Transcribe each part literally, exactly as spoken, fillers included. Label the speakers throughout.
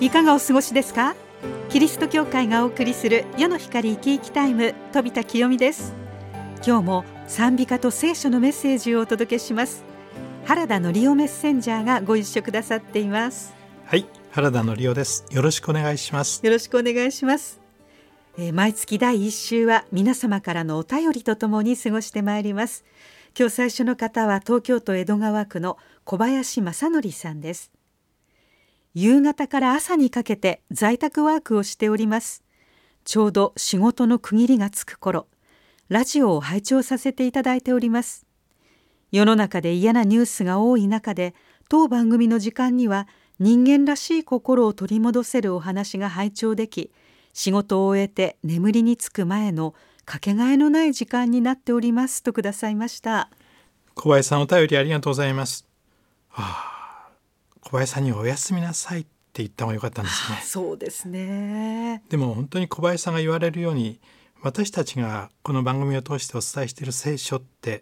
Speaker 1: いかがお過ごしですか？キリスト教会がお送りする世の光生き生きタイム、飛田清美です。今日も賛美歌と聖書のメッセージをお届けします。原田のりおメッセンジャーがご一緒くださっています。
Speaker 2: はい、原田のりおです。よろしくお願いします。
Speaker 1: よろしくお願いします。えー、毎月だいいっ週は皆様からのお便りとともに過ごしてまいります。今日最初の方は東京都江戸川区の小林正則さんです。夕方から朝にかけて在宅ワークをしております。ちょうど仕事の区切りがつく頃、ラジオを拝聴させていただいております。世の中で嫌なニュースが多い中で、当番組の時間には人間らしい心を取り戻せるお話が拝聴でき、仕事を終えて眠りにつく前のかけがえのない時間になっておりますとくださいました。
Speaker 2: 小林さん、お便りありがとうございます。はあ、小林さんにおやすみなさいって言った方がよかったんですね。
Speaker 1: そうですね。
Speaker 2: でも本当に小林さんが言われるように、私たちがこの番組を通してお伝えしている聖書って、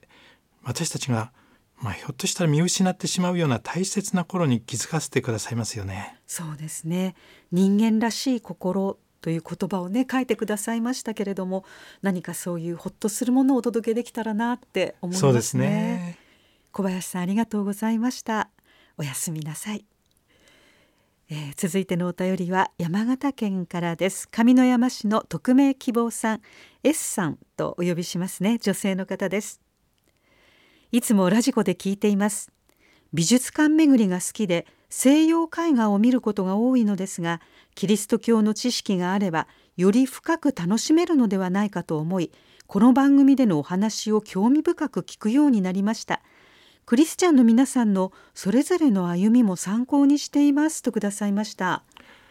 Speaker 2: 私たちが、まあ、ひょっとしたら見失ってしまうような大切な頃に気づかせてくださいますよね。
Speaker 1: そうですね。人間らしい心という言葉をね書いてくださいましたけれども、何かそういうほっとするものをお届けできたらなって思いますね。
Speaker 2: そうですね。
Speaker 1: 小林さん、ありがとうございました。おやすみなさい。えー、続いてのお便りは山形県からです。上山市の匿名希望さん、 S さんとお呼びしますね。女性の方です。いつもラジコで聞いています。美術館巡りが好きで西洋絵画を見ることが多いのですが、キリスト教の知識があればより深く楽しめるのではないかと思い、この番組でのお話を興味深く聞くようになりました。クリスチャンの皆さんのそれぞれの歩みも参考にしていますとくださいました。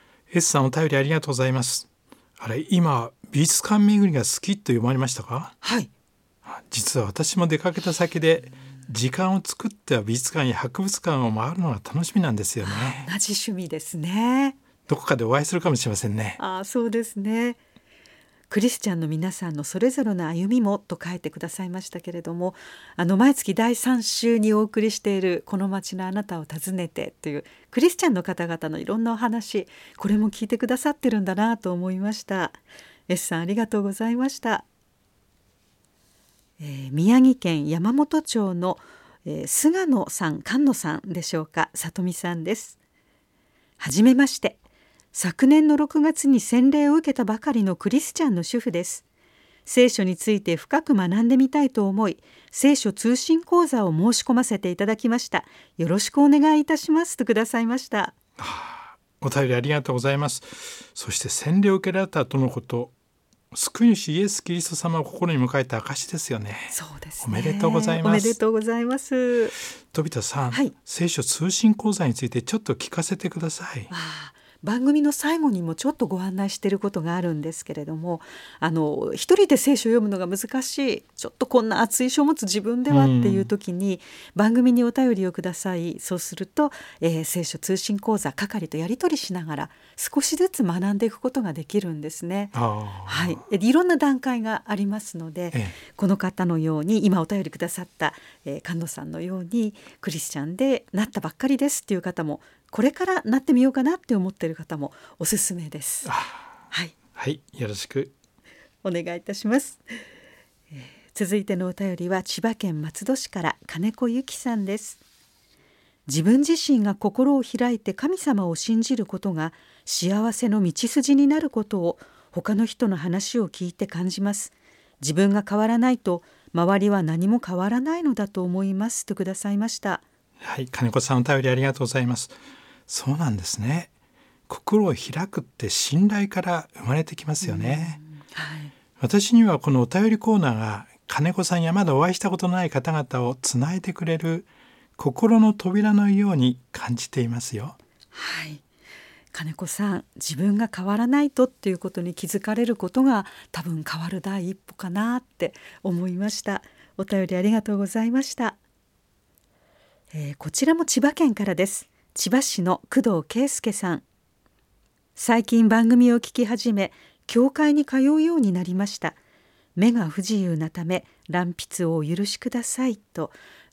Speaker 2: S さん、お便りありがとうございます。あれ、今美術館巡りが好きと読まれましたか？
Speaker 1: はい。
Speaker 2: 実は私も出かけた先で時間を作っては美術館や博物館を回るのが楽しみなんですよね。
Speaker 1: 同じ趣味ですね。
Speaker 2: どこかでお会いするかもしれませんね。
Speaker 1: あ、そうですね。クリスチャンの皆さんのそれぞれの歩みもと書いてくださいましたけれども、あの毎月だいさん週にお送りしているこの街のあなたを訪ねてというクリスチャンの方々のいろんなお話、これも聞いてくださってるんだなと思いました。 S さん、ありがとうございました。えー、宮城県山本町の、えー、菅野さん、菅野さんでしょうか、里美さんです。はじめまして。昨年のろくがつに洗礼を受けたばかりのクリスチャンの主婦です。聖書について深く学んでみたいと思い、聖書通信講座を申し込ませていただきました。よろしくお願いいたしますとくださいました。
Speaker 2: はあ、お便りありがとうございます。そして洗礼を受けられたとのこと、救い主イエス・キリスト様を心に迎えた証ですよね。
Speaker 1: そうですね。
Speaker 2: おめでとうございます。
Speaker 1: おめでとうございます。
Speaker 2: 飛田さん、
Speaker 1: はい、
Speaker 2: 聖書通信講座についてちょっと聞かせてください。
Speaker 1: ああ、番組の最後にもちょっとご案内していることがあるんですけれども、あの一人で聖書を読むのが難しい、ちょっとこんな熱い書を持つ自分ではっていう時に、番組にお便りをください。そうすると、えー、聖書通信講座係とやり取りしながら少しずつ学んでいくことができるんですね。はい、いろんな段階がありますので、ええ、この方のように今お便りくださった、えー、菅野さんのようにクリスチャンでなったばっかりですっていう方も、これからなってみようかなって思っている方もおすすめです。はい、
Speaker 2: はい、よろしく
Speaker 1: お願いいたします。えー、続いてのお便りは千葉県松戸市から金子由紀さんです。自分自身が心を開いて神様を信じることが幸せの道筋になることを他の人の話を聞いて感じます。自分が変わらないと周りは何も変わらないのだと思いますとくださいました。
Speaker 2: はい、金子さん、お便りありがとうございます。そうなんですね。心を開くって信頼から生まれてきますよね。はい、私にはこのお便りコーナーが金子さんやまだお会いしたことのない方々をつないでくれる心の扉のように感じていますよ。
Speaker 1: はい、金子さん、自分が変わらないとっていうことに気づかれることが多分変わる第一歩かなって思いました。お便りありがとうございました。えー、こちらも千葉県からです。千葉市の工藤圭介さん。最近番組を聞き始め、教会に通うようになりました。目が不自由なため乱筆をお許しくださいと。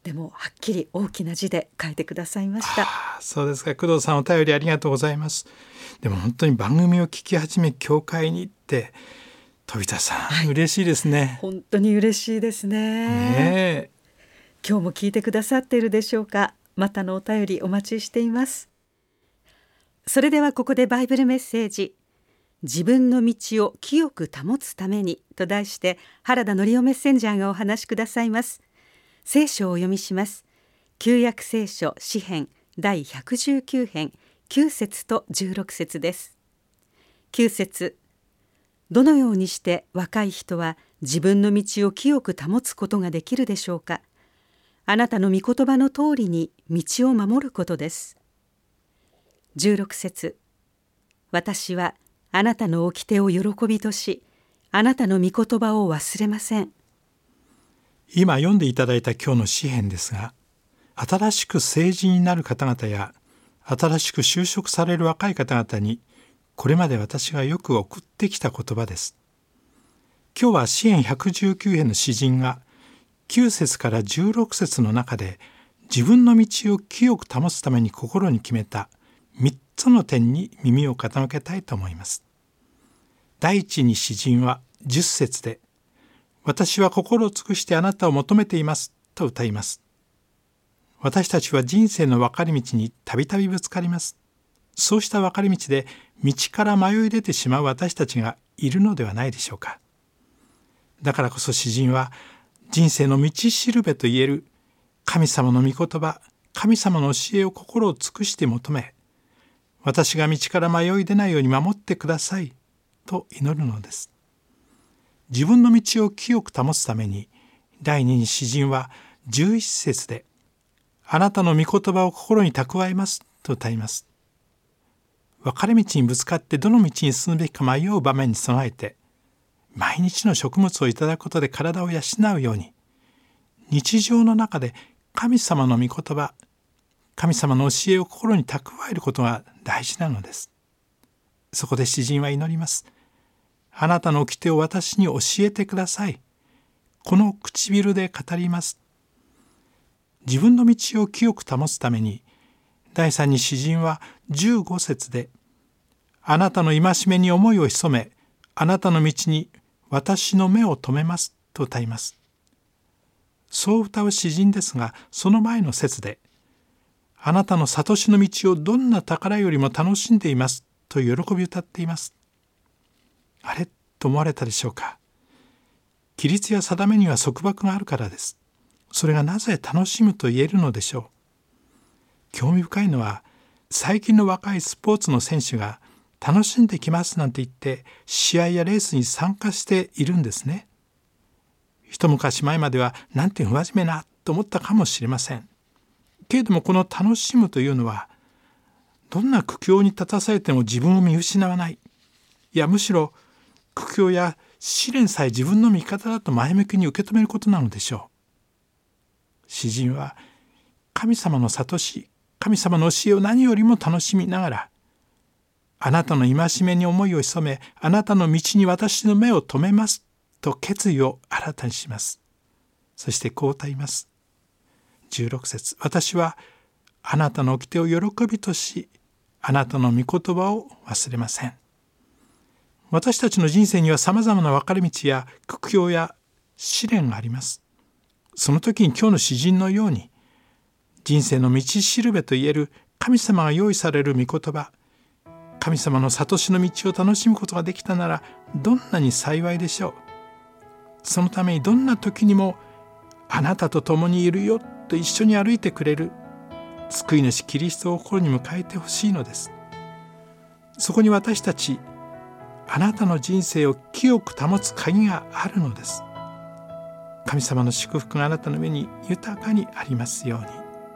Speaker 1: てもはっきり大きな字で書いてくださいました。
Speaker 2: あ、そうですか。工藤さん、お便りありがとうございます。でも本当に番組を聞き始め教会に行って飛田さん、はい、嬉しいですね。
Speaker 1: 本当に嬉しいです ね, ね今日も聞いてくださっているでしょうか。またのお便りお待ちしています。それではここでバイブルメッセージ、自分の道を清く保つためにと題して原田則夫メッセンジャーがお話しくださいます。聖書をお読みします。旧約聖書詩編だいひゃくじゅうきゅう編きゅう節とじゅうろく節です。きゅう節、どのようにして若い人は自分の道を清く保つことができるでしょうか。あなたの御言葉の通りに道を守ることです。じゅうろく節、私はあなたの掟を喜びとし、あなたの御言葉を忘れません。
Speaker 2: 今読んでいただいた今日の詩編ですが、新しく成人になる方々や新しく就職される若い方々にこれまで私がよく送ってきた言葉です。今日は詩編ひゃくじゅうきゅう編の詩人がきゅう節からじゅうろく節の中で自分の道を清く保つために心に決めたみっつの点に耳を傾けたいと思います。第一に詩人はじゅっ節で、私は心を尽くしてあなたを求めていますと歌います。私たちは人生の分かれ道にたびたびぶつかります。そうした分かれ道で道から迷い出てしまう私たちがいるのではないでしょうか。だからこそ詩人は人生の道しるべといえる神様の御言葉、神様の教えを心を尽くして求め、私が道から迷い出ないように守ってくださいと祈るのです。自分の道を清く保つために、第二に詩人はじゅういち節で、あなたの御言葉を心に蓄えますと歌います。分かれ道にぶつかってどの道に進むべきか迷う場面に備えて、毎日の食物をいただくことで体を養うように、日常の中で神様の御言葉、神様の教えを心に蓄えることが大事なのです。そこで詩人は祈ります。あなたの掟を私に教えてください。この唇で語ります。自分の道を清く保つために、第三に詩人はじゅうご節で、あなたの戒めに思いを潜め、あなたの道に私の目を留めますと歌います。そう歌う詩人ですが、その前の節で、あなたの悟しの道をどんな宝よりも楽しんでいますと喜び歌っています。あれと思われたでしょうか。規律や定めには束縛があるからです。それがなぜ楽しむと言えるのでしょう。興味深いのは、最近の若いスポーツの選手が楽しんできますなんて言って試合やレースに参加しているんですね。一昔前まではなんて不真面目なと思ったかもしれません。けれどもこの楽しむというのは、どんな苦境に立たされても自分を見失わない。いやむしろ苦境や試練さえ自分の味方だと前向きに受け止めることなのでしょう。詩人は神様の諭し、神様の教えを何よりも楽しみながら、あなたの戒めに思いを潜め、あなたの道に私の目を留めますと決意を新たにします。そしてこう歌います。じゅうろく節、私はあなたの掟を喜びとし、あなたの御言葉を忘れません。私たちの人生にはさまざまな分かれ道や苦境や試練があります。その時に今日の詩人のように、人生の道しるべといえる神様が用意される御言葉、神様の悟しの道を楽しむことができたならどんなに幸いでしょう。そのためにどんな時にもあなたと共にいるよと一緒に歩いてくれる救い主キリストを心に迎えてほしいのです。そこに私たち、あなたの人生を清く保つ鍵があるのです。神様の祝福があなたの上に豊かにありますように。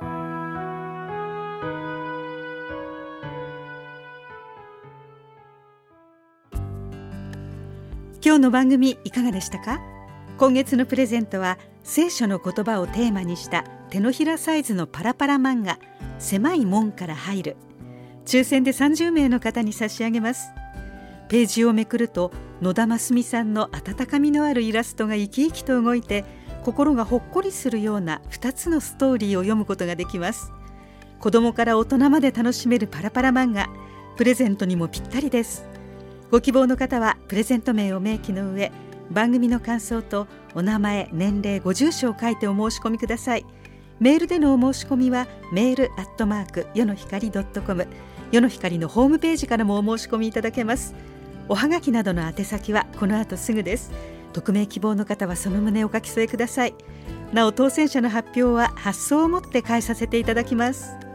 Speaker 1: 今日の番組いかがでしたか？今月のプレゼントは聖書の言葉をテーマにした手のひらサイズのパラパラ漫画、狭い門から入る。抽選でさんじゅう名の方に差し上げます。ページをめくると野田真澄さんの温かみのあるイラストが生き生きと動いて、 心がほっこりするようなふたつのストーリーを読むことができます。子供から大人まで楽しめるパラパラ漫画、プレゼントにもぴったりです。ご希望の方はプレゼント名を明記の上、番組の感想とお名前、年齢、ご住所を書いてお申し込みください。メールでのお申し込みはメールアットマークよのひかり .com、 よのひかりのホームページからもお申し込みいただけます。おはがきなどの宛先はこの後すぐです。匿名希望の方はその旨お書き添えください。なお当選者の発表は発送をもって返させていただきます。